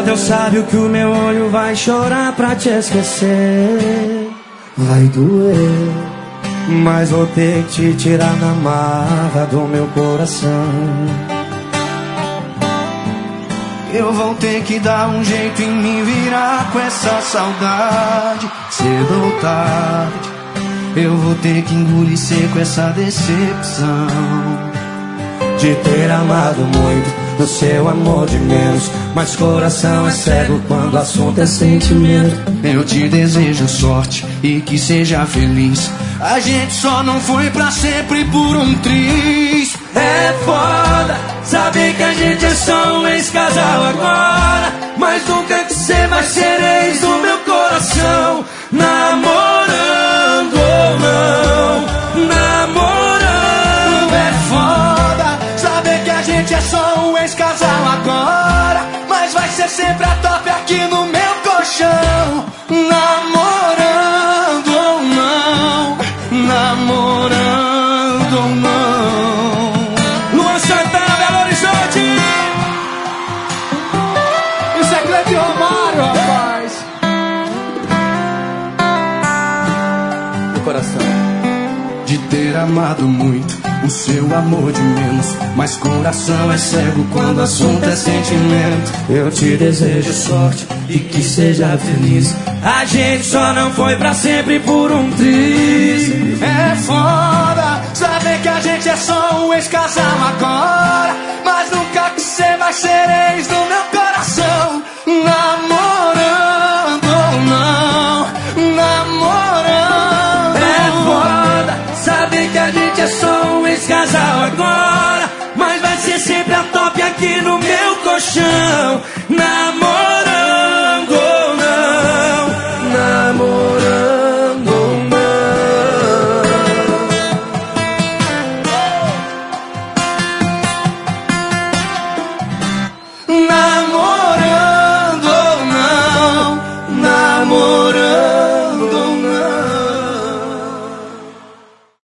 Deus sabe o que o meu olho vai chorar pra te esquecer. Vai doer, mas vou ter que te tirar na marra do meu coração. Eu vou ter que dar um jeito em me virar com essa saudade. Cedo ou tarde, eu vou ter que engolir seco essa decepção de ter amado muito, do seu amor de menos. Mas coração é cego quando o assunto é sentimento. Eu te desejo sorte e que seja feliz. A gente só não foi pra sempre por um triz. É foda saber que a gente é só um ex-casal agora, mas nunca que cê vai ser ex do meu coração. Namorando ou não, namorando. É foda saber que a gente é só um ex-casal agora, mas vai ser sempre a top aqui no meu colchão. Namorando ou não, namorando ou não. Luan Santana, Belo Horizonte. Isso é Cleide Romário, rapaz. Do coração. De ter amado muito, o seu amor de menos. Mas coração é cego quando o assunto é sentimento. Eu te desejo sorte e que seja feliz. A gente só não foi pra sempre por um triz. É foda saber que a gente é só um ex-casal agora, mas nunca que cê vai ser ex do meu coração. Namorando ou não, namorando. É foda saber que a gente é só um ex-casal agora, mas vai ser sempre a top aqui no meu colchão. Namorando.